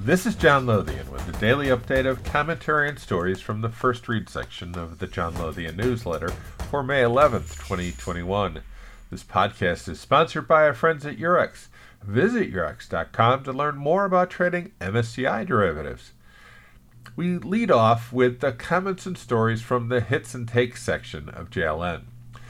This is John Lothian with the daily update of commentary and stories from the First Read section of the John Lothian newsletter for May 11th, 2021. This podcast is sponsored by our friends at Eurex. Visit Eurex.com to learn more about trading MSCI derivatives. We lead off with the comments and stories from the Hits and Takes section of JLN.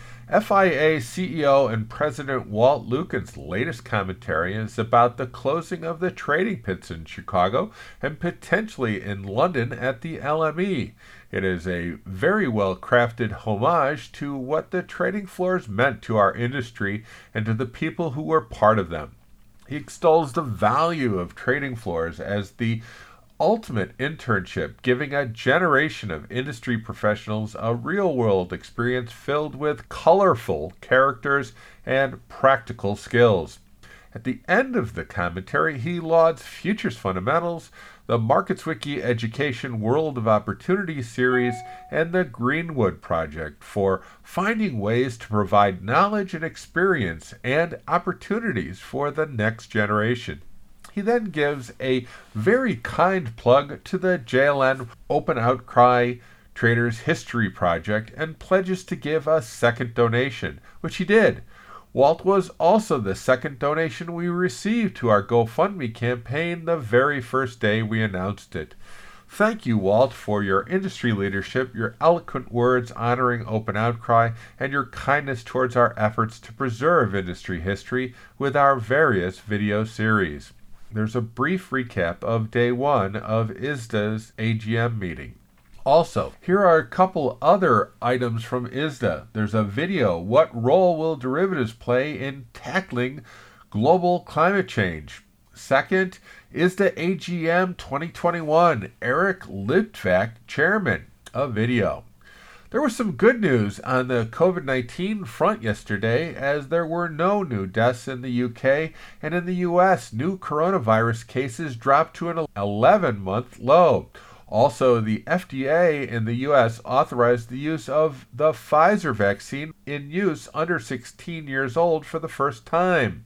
FIA CEO and President Walt Lukin's latest commentary is about the closing of the trading pits in Chicago and potentially in London at the LME. It is a very well-crafted homage to what the trading floors meant to our industry and to the people who were part of them. He extols the value of trading floors as the ultimate internship, giving a generation of industry professionals a real-world experience filled with colorful characters and practical skills. At the end of the commentary, he lauds Futures Fundamentals, the MarketsWiki Education World of Opportunity series, and the Greenwood Project for finding ways to provide knowledge and experience and opportunities for the next generation. He then gives a very kind plug to the JLN Open Outcry Traders History Project and pledges to give a second donation, which he did. Walt was also the second donation we received to our GoFundMe campaign the very first day we announced it. Thank you, Walt, for your industry leadership, your eloquent words honoring Open Outcry, and your kindness towards our efforts to preserve industry history with our various video series. There's a brief recap of day one of ISDA's AGM meeting. Also, here are a couple other items from ISDA. There's a video, What Role Will Derivatives Play in Tackling Global Climate Change? Second, ISDA AGM 2021, Eric Litvak, Chairman, a video. There was some good news on the COVID-19 front yesterday, as there were no new deaths in the UK, and in the US, new coronavirus cases dropped to an 11-month low. Also, the FDA in the US authorized the use of the Pfizer vaccine in use under 16 years old for the first time.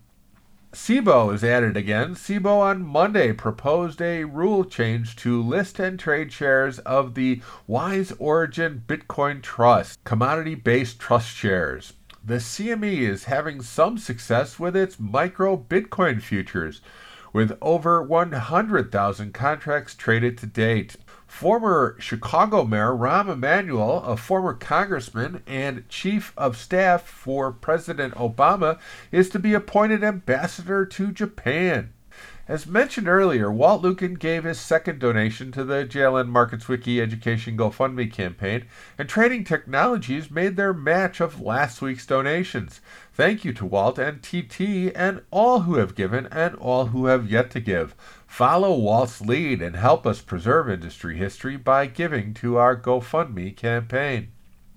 Cboe is added again. Cboe on Monday proposed a rule change to list and trade shares of the Wise Origin Bitcoin Trust, commodity-based trust shares. The CME is having some success with its micro Bitcoin futures, with over 100,000 contracts traded to date. Former Chicago Mayor Rahm Emanuel, a former congressman and chief of staff for President Obama, is to be appointed ambassador to Japan. As mentioned earlier, Walt Lukin gave his second donation to the JLN MarketsWiki Education GoFundMe campaign, and Trading Technologies made their match of last week's donations. Thank you to Walt and TT and all who have given and all who have yet to give. Follow Walt's lead and help us preserve industry history by giving to our GoFundMe campaign.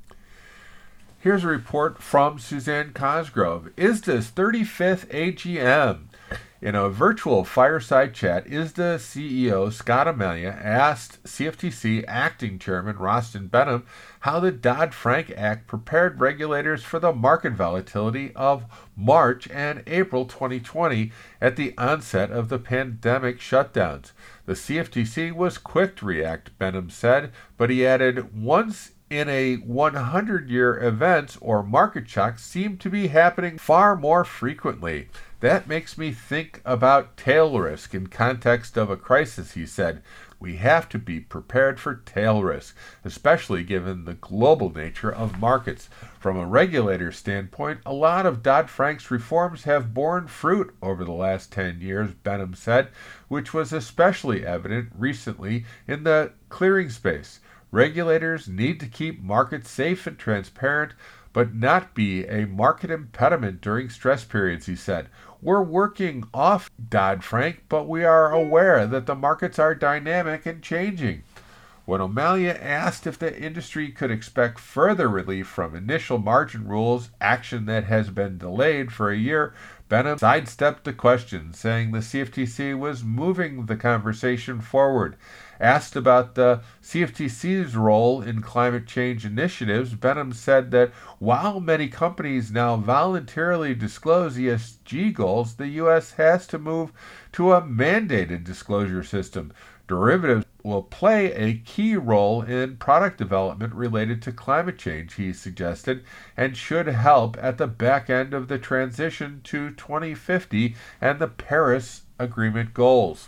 Here's a report from Suzanne Cosgrove. ISDA's 35th AGM. In a virtual fireside chat, ISDA CEO Scott Amelia asked CFTC Acting Chairman Rostin Behnam how the Dodd-Frank Act prepared regulators for the market volatility of March and April 2020 at the onset of the pandemic shutdowns. The CFTC was quick to react, Behnam said, but he added, once in a 100-year events or market shocks seem to be happening far more frequently. That makes me think about tail risk in context of a crisis, he said. We have to be prepared for tail risk, especially given the global nature of markets. From a regulator standpoint, a lot of Dodd-Frank's reforms have borne fruit over the last 10 years, Behnam said, which was especially evident recently in the clearing space. Regulators need to keep markets safe and transparent, but not be a market impediment during stress periods, he said. We're working off Dodd-Frank, but we are aware that the markets are dynamic and changing. When O'Malley asked if the industry could expect further relief from initial margin rules, action that has been delayed for a year, Benham sidestepped the question, saying the CFTC was moving the conversation forward. Asked about the CFTC's role in climate change initiatives, Benham said that while many companies now voluntarily disclose ESG goals, the U.S. has to move to a mandated disclosure system. Derivatives will play a key role in product development related to climate change, he suggested, and should help at the back end of the transition to 2050 and the Paris Agreement goals.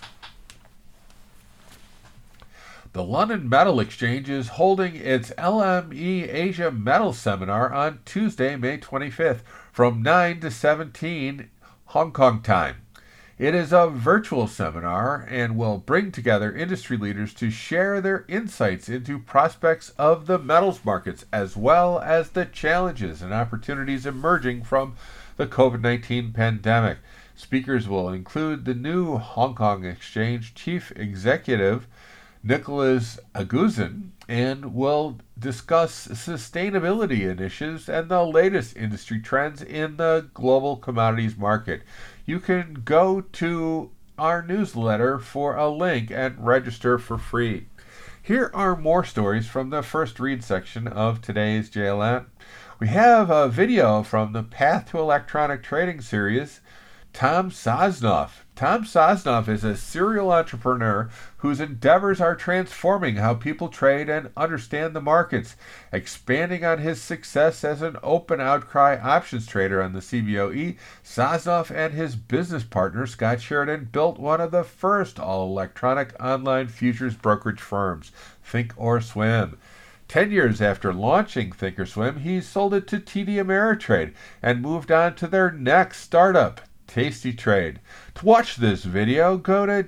The London Metal Exchange is holding its LME Asia Metal Seminar on Tuesday, May 25th from 9 to 17 Hong Kong time. It is a virtual seminar and will bring together industry leaders to share their insights into prospects of the metals markets as well as the challenges and opportunities emerging from the COVID-19 pandemic. Speakers will include the new Hong Kong Exchange Chief Executive Nicholas Aguzin, and will discuss sustainability initiatives and the latest industry trends in the global commodities market. You can go to our newsletter for a link and register for free. Here are more stories from the first read section of today's JLN. We have a video from the Path to Electronic Trading series. Tom Sosnoff. Tom Sosnoff is a serial entrepreneur whose endeavors are transforming how people trade and understand the markets. Expanding on his success as an open outcry options trader on the CBOE, Sosnoff and his business partner Scott Sheridan built one of the first all-electronic online futures brokerage firms, Thinkorswim. 10 years after launching Thinkorswim, he sold it to TD Ameritrade and moved on to their next startup, Tasty Trade. To watch this video, go to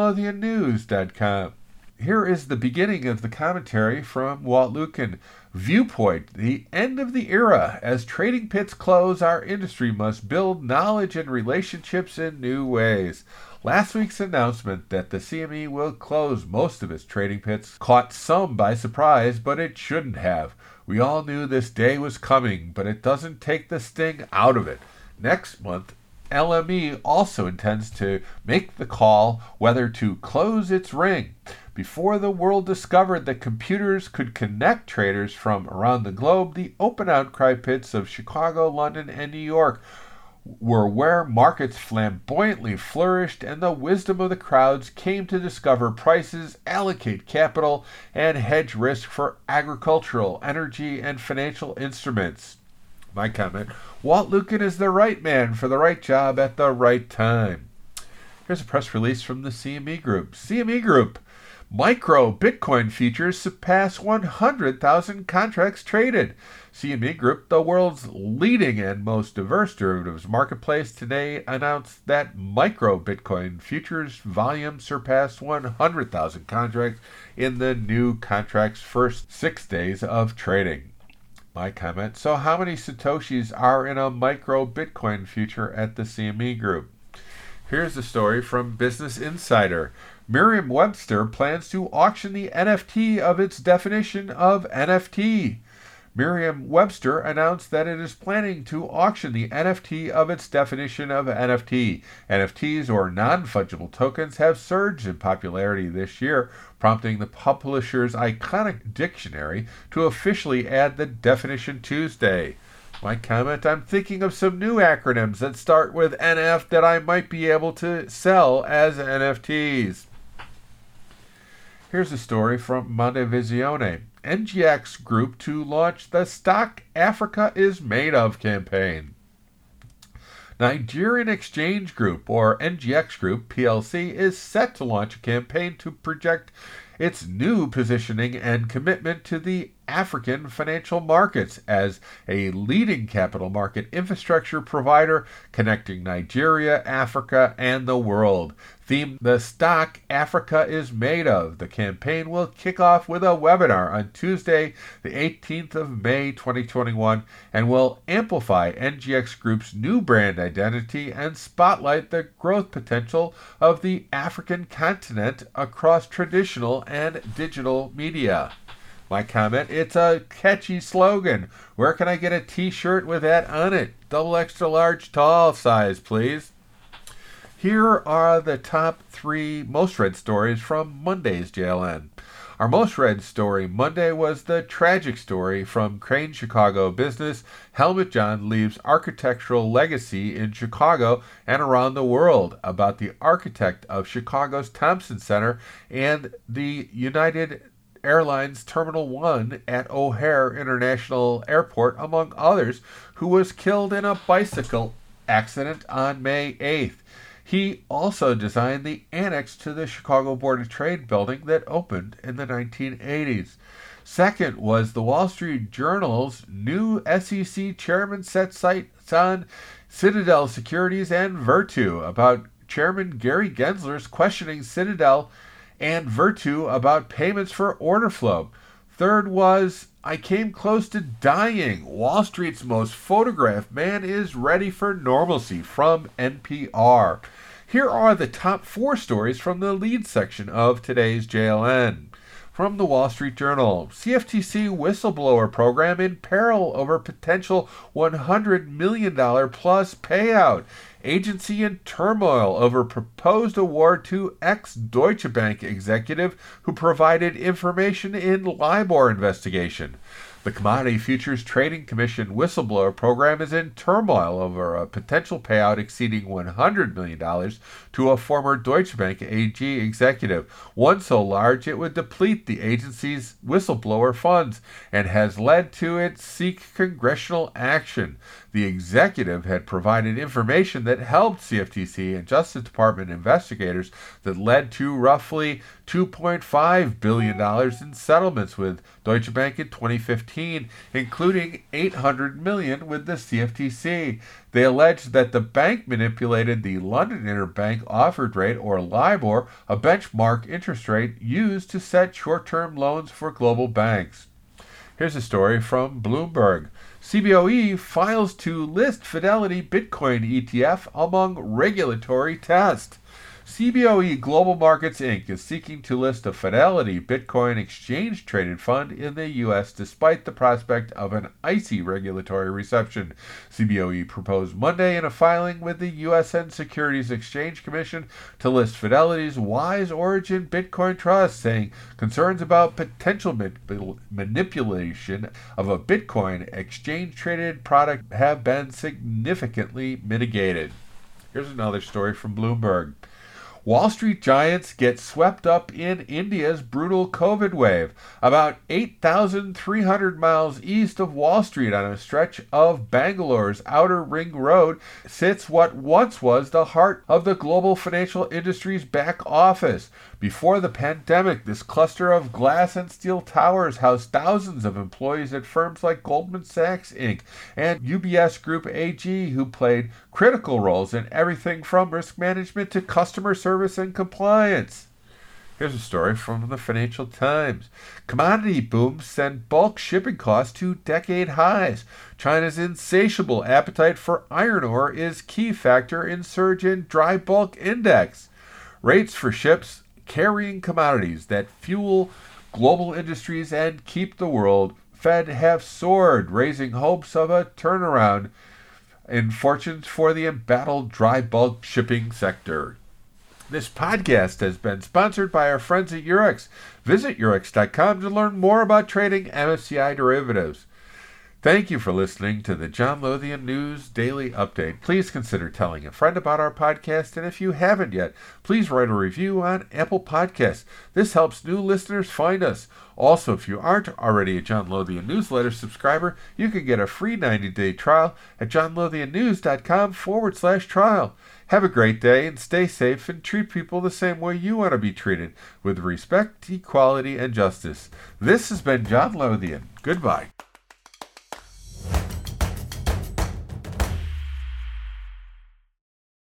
johnlothiannews.com. Here is the beginning of the commentary from Walt Lukin. Viewpoint, the end of the era. As trading pits close, our industry must build knowledge and relationships in new ways. Last week's announcement that the CME will close most of its trading pits caught some by surprise, but it shouldn't have. We all knew this day was coming, but it doesn't take the sting out of it. Next month, LME also intends to make the call whether to close its ring. Before the world discovered that computers could connect traders from around the globe, the open outcry pits of Chicago, London, and New York were where markets flamboyantly flourished and the wisdom of the crowds came to discover prices, allocate capital, and hedge risk for agricultural, energy, and financial instruments. My comment, Walt Lukin is the right man for the right job at the right time. Here's a press release from the CME Group. CME Group, micro Bitcoin futures surpass 100,000 contracts traded. CME Group, the world's leading and most diverse derivatives marketplace, today announced that micro Bitcoin futures volume surpassed 100,000 contracts in the new contract's first 6 days of trading. My comment, so how many Satoshis are in a micro Bitcoin future at the CME Group? Here's the story from Business Insider. Merriam-Webster plans to auction the NFT of its definition of NFT. Merriam-Webster announced that it is planning to auction the NFT of its definition of NFT. NFTs, or non-fungible tokens, have surged in popularity this year, prompting the publisher's iconic dictionary to officially add the definition Tuesday. My comment, I'm thinking of some new acronyms that start with NF that I might be able to sell as NFTs. Here's a story from Mondovisione. NGX Group to launch the Stock Africa is Made Of campaign. Nigerian Exchange Group, or NGX Group PLC, is set to launch a campaign to project its new positioning and commitment to the African financial markets as a leading capital market infrastructure provider connecting Nigeria, Africa, and the world. Theme, The Stock Africa is Made Of. The campaign will kick off with a webinar on Tuesday, the 18th of May, 2021, and will amplify NGX Group's new brand identity and spotlight the growth potential of the African continent across traditional and digital media. My comment, it's a catchy slogan. Where can I get a t-shirt with that on it? Double extra large tall size, please. Here are the top 3 most read stories from Monday's JLN. Our most read story Monday was the tragic story from Crain Chicago business. Helmut John leaves architectural legacy in Chicago and around the world, about the architect of Chicago's Thompson Center and the United Airlines Terminal 1 at O'Hare International Airport, among others, who was killed in a bicycle accident on May 8th. He also designed the annex to the Chicago Board of Trade building that opened in the 1980s. Second was the Wall Street Journal's new SEC chairman set sights on Citadel Securities and Virtu, about Chairman Gary Gensler's questioning Citadel and Virtu about payments for order flow. Third was, I came close to dying. Wall Street's most photographed man is ready for normalcy, from NPR. Here are the top 4 stories from the lead section of today's JLN. From the Wall Street Journal, CFTC whistleblower program in peril over potential $100 million plus payout. Agency in turmoil over proposed award to ex-Deutsche Bank executive who provided information in LIBOR investigation. The Commodity Futures Trading Commission whistleblower program is in turmoil over a potential payout exceeding $100 million to a former Deutsche Bank AG executive, one so large it would deplete the agency's whistleblower funds, and has led to it seek congressional action. The executive had provided information that helped CFTC and Justice Department investigators that led to roughly $2.5 billion in settlements with Deutsche Bank in 2015, including $800 million with the CFTC. They alleged that the bank manipulated the London Interbank Offered Rate, or LIBOR, a benchmark interest rate used to set short-term loans for global banks. Here's a story from Bloomberg. CBOE files to list Fidelity Bitcoin ETF among regulatory tests. CBOE Global Markets Inc. is seeking to list a Fidelity Bitcoin exchange-traded fund in the U.S. despite the prospect of an icy regulatory reception. CBOE proposed Monday in a filing with the U.S. Securities Exchange Commission to list Fidelity's Wise Origin Bitcoin Trust, saying concerns about potential manipulation of a Bitcoin exchange-traded product have been significantly mitigated. Here's another story from Bloomberg. Wall Street giants get swept up in India's brutal COVID wave. About 8,300 miles east of Wall Street, on a stretch of Bangalore's Outer Ring Road, sits what once was the heart of the global financial industry's back office. Before the pandemic, this cluster of glass and steel towers housed thousands of employees at firms like Goldman Sachs, Inc. and UBS Group AG, who played critical roles in everything from risk management to customer service and compliance. Here's a story from the Financial Times. Commodity booms send bulk shipping costs to decade highs. China's insatiable appetite for iron ore is key factor in surge in dry bulk index. Rates for ships carrying commodities that fuel global industries and keep the world fed have soared, raising hopes of a turnaround in fortunes for the embattled dry bulk shipping sector. This podcast has been sponsored by our friends at Eurex. Visit Eurex.com to learn more about trading MSCI derivatives. Thank you for listening to the John Lothian News Daily Update. Please consider telling a friend about our podcast, and if you haven't yet, please write a review on Apple Podcasts. This helps new listeners find us. Also, if you aren't already a John Lothian newsletter subscriber, you can get a free 90-day trial at johnlothiannews.com/trial. Have a great day and stay safe, and treat people the same way you want to be treated, with respect, equality, and justice. This has been John Lothian. Goodbye.